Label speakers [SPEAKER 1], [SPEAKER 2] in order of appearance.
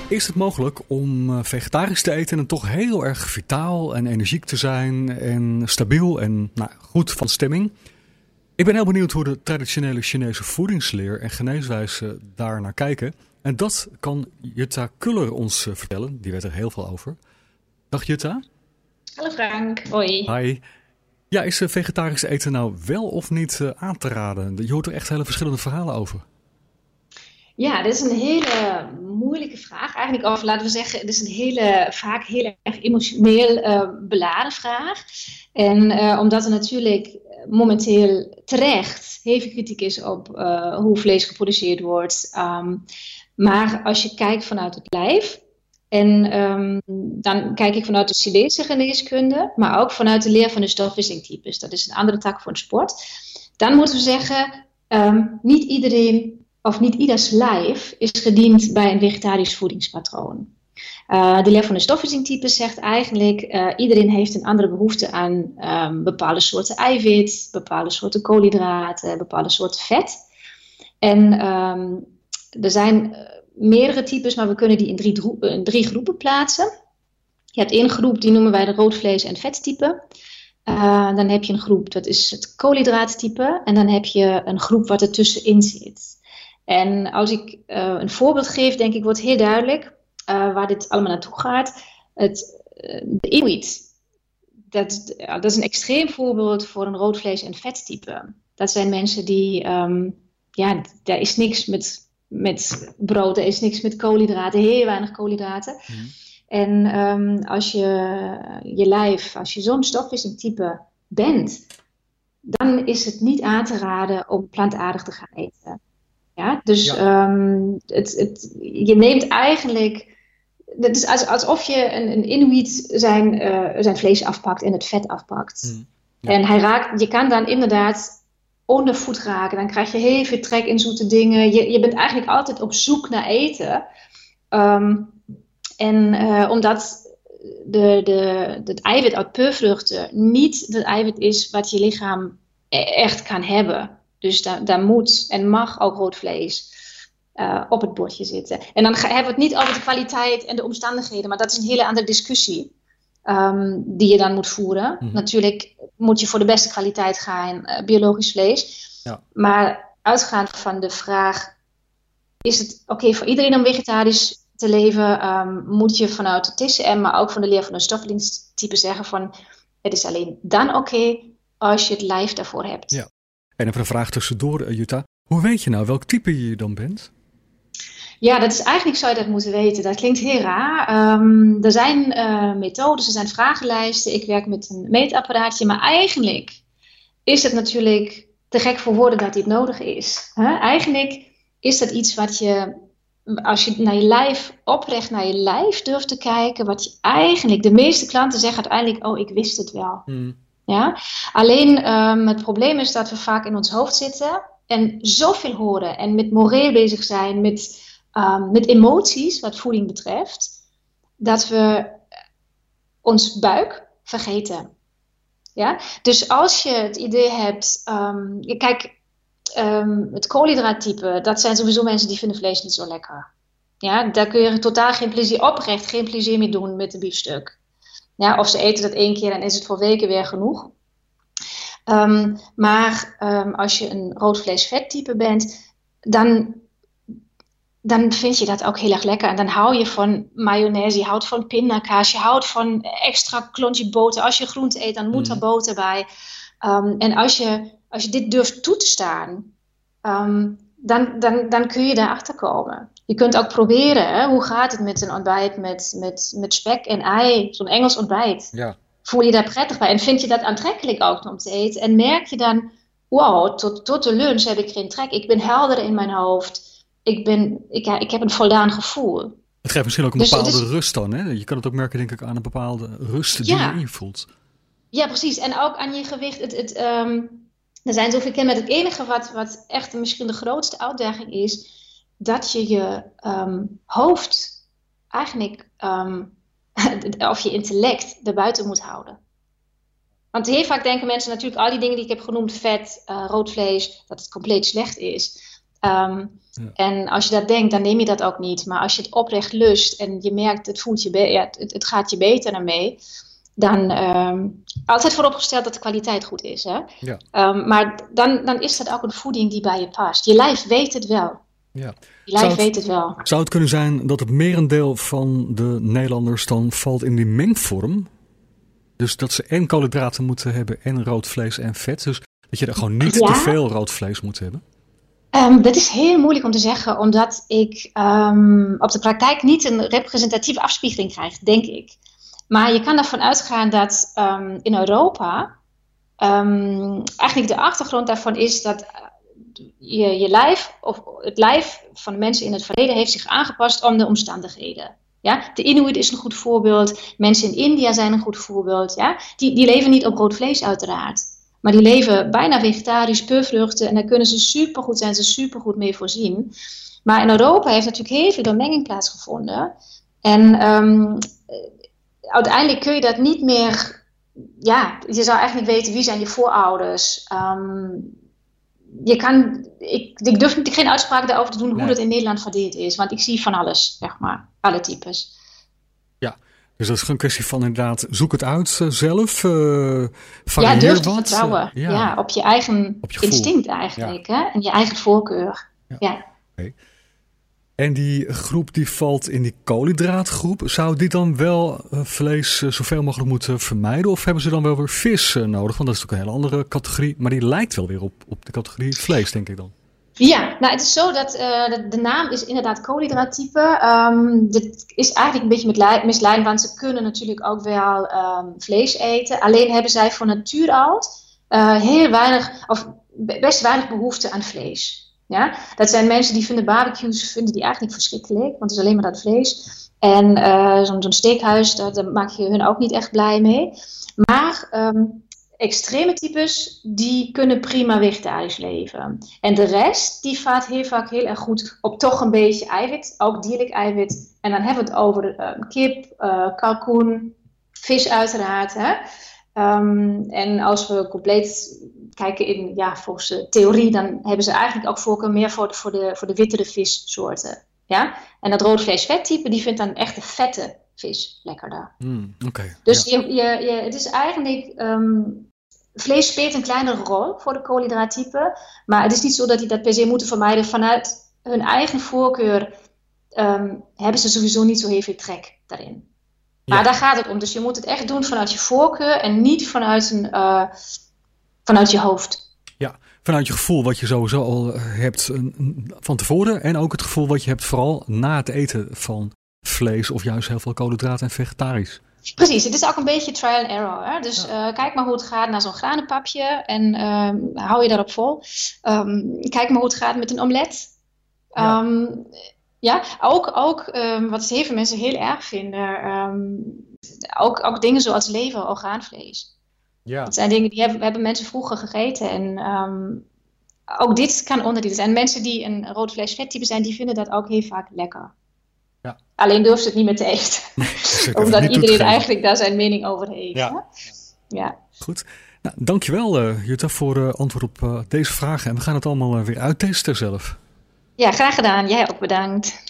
[SPEAKER 1] Is het mogelijk om vegetarisch te eten en toch heel erg vitaal en energiek te zijn en stabiel en goed van stemming? Ik ben heel benieuwd hoe de traditionele Chinese voedingsleer en geneeswijze daar naar kijken. En dat kan Jutta Kuller ons vertellen. Die weet er heel veel over. Dag Jutta.
[SPEAKER 2] Hallo Frank, hoi.
[SPEAKER 1] Hi. Ja, is vegetarisch eten nou wel of niet aan te raden? Je hoort er echt hele verschillende verhalen over.
[SPEAKER 2] Ja, dit is een hele moeilijke vraag. Eigenlijk, of laten we zeggen, het is een vaak heel erg emotioneel beladen vraag. En omdat er natuurlijk momenteel terecht heel veel kritiek is op hoe vlees geproduceerd wordt. Maar als je kijkt vanuit het lijf, en dan kijk ik vanuit de Chinese geneeskunde, maar ook vanuit de leer van de stofwisselingtypes. Dat is een andere tak van sport. Dan moeten we zeggen, niet iedereen of niet ieders lijf is gediend bij een vegetarisch voedingspatroon. De leer van de stofwisselingtypes zegt eigenlijk, iedereen heeft een andere behoefte aan bepaalde soorten eiwit, bepaalde soorten koolhydraten, bepaalde soorten vet. En er zijn meerdere types, maar we kunnen die in drie groepen plaatsen. Je hebt één groep, die noemen wij de roodvlees- en vettype. Dan heb je een groep, dat is het koolhydraattype. En dan heb je een groep wat er tussenin zit. En als ik een voorbeeld geef, denk ik, wordt heel duidelijk waar dit allemaal naartoe gaat. De Inuit, dat is een extreem voorbeeld voor een roodvlees- en vettype. Dat zijn mensen die, daar is niks met brood, er is niks met koolhydraten, heel weinig koolhydraten. Mm. En als je zo'n stofwisselingtype bent, dan is het niet aan te raden om plantaardig te gaan eten. Ja, dus je neemt eigenlijk, het is alsof je een Inuit zijn vlees afpakt en het vet afpakt. Mm. Ja. En je kan dan inderdaad ondervoed raken, dan krijg je heel veel trek in zoete dingen. Je bent eigenlijk altijd op zoek naar eten. Omdat het eiwit uit peulvruchten niet het eiwit is wat je lichaam echt kan hebben. Dus daar moet en mag ook rood vlees op het bordje zitten. En dan hebben we het niet over de kwaliteit en de omstandigheden, maar dat is een hele andere discussie die je dan moet voeren. Mm-hmm. Natuurlijk moet je voor de beste kwaliteit gaan, biologisch vlees. Ja. Maar uitgaand van de vraag, is het oké voor iedereen om vegetarisch te leven, moet je vanuit de TCM, maar ook van de leer van de stofwisselingstype zeggen van, het is alleen dan oké als je het lijf daarvoor hebt. Ja.
[SPEAKER 1] En even een vraag tussendoor, Jutta. Hoe weet je nou welk type je dan bent?
[SPEAKER 2] Ja, dat is eigenlijk, zou je dat moeten weten. Dat klinkt heel raar. Er zijn methodes, er zijn vragenlijsten. Ik werk met een meetapparaatje. Maar eigenlijk is het natuurlijk te gek voor woorden dat dit nodig is. Eigenlijk is dat iets wat je, als je naar je lijf oprecht naar je lijf durft te kijken, wat je eigenlijk, de meeste klanten zeggen uiteindelijk, oh, ik wist het wel. Ja? Alleen het probleem is dat we vaak in ons hoofd zitten en zoveel horen en met moreel bezig zijn, met emoties wat voeding betreft, dat we ons buik vergeten. Ja? Dus als je het idee hebt, het koolhydraattype, dat zijn sowieso mensen die vinden vlees niet zo lekker. Ja? Daar kun je totaal geen plezier mee doen met een biefstuk. Ja, of ze eten dat 1 keer en is het voor weken weer genoeg. Maar als je een roodvlees-vettype bent, dan vind je dat ook heel erg lekker. En dan hou je van mayonaise, je houdt van pindakaas, je houdt van extra klontje boter. Als je groente eet, dan moet er boter bij. En als je dit durft toe te staan, dan kun je daarachter komen. Je kunt ook proberen, hoe gaat het met een ontbijt met spek en ei, zo'n Engels ontbijt. Ja. Voel je daar prettig bij en vind je dat aantrekkelijk ook om te eten? En merk je dan, wow, tot de lunch heb ik geen trek. Ik ben helder in mijn hoofd. Ik heb een voldaan gevoel.
[SPEAKER 1] Het geeft misschien ook een bepaalde rust dan, hè? Je kan het ook merken, denk ik, aan een bepaalde rust die je invoelt.
[SPEAKER 2] Ja, precies. En ook aan je gewicht. Er zijn zoveel kenmerken. Het enige wat echt misschien de grootste uitdaging is, dat je hoofd eigenlijk, of je intellect, erbuiten moet houden. Want heel vaak denken mensen natuurlijk, al die dingen die ik heb genoemd, vet, rood vlees, dat het compleet slecht is.
[SPEAKER 1] Ja.
[SPEAKER 2] En als je dat denkt, dan neem je dat ook niet. Maar als je het oprecht lust en je merkt, het gaat je beter ermee, dan altijd vooropgesteld dat de kwaliteit goed is. Hè?
[SPEAKER 1] Ja.
[SPEAKER 2] Maar dan is dat ook een voeding die bij je past. Je lijf weet het wel.
[SPEAKER 1] Ja.
[SPEAKER 2] Je lijf weet het wel.
[SPEAKER 1] Zou het kunnen zijn dat het merendeel van de Nederlanders dan valt in die mengvorm? Dus dat ze en koolhydraten moeten hebben en rood vlees en vet. Dus dat je er gewoon niet te veel rood vlees moet hebben?
[SPEAKER 2] Dat is heel moeilijk om te zeggen, omdat ik op de praktijk niet een representatieve afspiegeling krijg, denk ik. Maar je kan ervan uitgaan dat in Europa eigenlijk de achtergrond daarvan is dat je lijf, of het lijf van de mensen in het verleden heeft zich aangepast om de omstandigheden. Ja? De Inuit is een goed voorbeeld, mensen in India zijn een goed voorbeeld. Ja? Die leven niet op rood vlees uiteraard. Maar die leven bijna vegetarisch, puur vruchten. En daar kunnen ze supergoed, zijn ze supergoed mee voorzien. Maar in Europa heeft natuurlijk heel veel doormenging plaatsgevonden. En uiteindelijk kun je dat niet meer... Ja, je zou eigenlijk weten wie zijn je voorouders. Ik durf geen uitspraak daarover te doen hoe dat in Nederland verdeeld is. Want ik zie van alles, zeg maar. Alle types.
[SPEAKER 1] Dus dat is gewoon een kwestie van inderdaad, zoek het uit zelf.
[SPEAKER 2] Durf te vertrouwen. Op je eigen instinct eigenlijk. Hè? En je eigen voorkeur. Ja.
[SPEAKER 1] Okay. En die groep die valt in die koolhydraatgroep. Zou die dan wel vlees zoveel mogelijk moeten vermijden? Of hebben ze dan wel weer vis nodig? Want dat is natuurlijk een hele andere categorie. Maar die lijkt wel weer op de categorie vlees, denk ik dan.
[SPEAKER 2] Ja, nou het is zo dat de naam is inderdaad koolhydraattype. Dit is eigenlijk een beetje misleidend, want ze kunnen natuurlijk ook wel vlees eten. Alleen hebben zij van natuur uit heel weinig, of best weinig behoefte aan vlees. Ja? Dat zijn mensen die vinden barbecues eigenlijk verschrikkelijk, want het is alleen maar dat vlees. En zo'n steakhuis, daar maak je hun ook niet echt blij mee. Maar... extreme types, die kunnen prima vegetarisch leven. En de rest, die vaart heel vaak heel erg goed op toch een beetje eiwit, ook dierlijk eiwit. En dan hebben we het over kip, kalkoen, vis uiteraard. Hè? En als we compleet kijken in, volgens de theorie, dan hebben ze eigenlijk ook voorkeur meer voor de wittere vissoorten. Ja? En dat rood vlees-vettype, die vindt dan echt de vette vis lekkerder. Dus het is eigenlijk... vlees speelt een kleinere rol voor de koolhydraattype. Maar het is niet zo dat die dat per se moeten vermijden. Vanuit hun eigen voorkeur hebben ze sowieso niet zo heel veel trek daarin. Maar daar gaat het om. Dus je moet het echt doen vanuit je voorkeur en niet vanuit je hoofd.
[SPEAKER 1] Ja, vanuit je gevoel wat je sowieso al hebt van tevoren. En ook het gevoel wat je hebt vooral na het eten van vlees of juist heel veel koolhydraten en vegetarisch.
[SPEAKER 2] Precies, het is ook een beetje trial and error. Hè? Dus kijk maar hoe het gaat naar zo'n granenpapje en hou je daarop vol. Kijk maar hoe het gaat met een omelet. Ook wat heel veel mensen heel erg vinden. Ook dingen zoals lever, orgaanvlees. Ja. Dat zijn dingen die hebben mensen vroeger gegeten. En ook dit kan onderdeel zijn. Mensen die een rood vlees-vettype zijn, die vinden dat ook heel vaak lekker. Ja. Alleen durft het niet meer te eten. Omdat iedereen eigenlijk daar zijn mening over heeft. Ja.
[SPEAKER 1] Goed. Nou, dankjewel Jutta voor antwoord op deze vragen. En we gaan het allemaal weer uittesten zelf.
[SPEAKER 2] Ja, graag gedaan. Jij ook bedankt.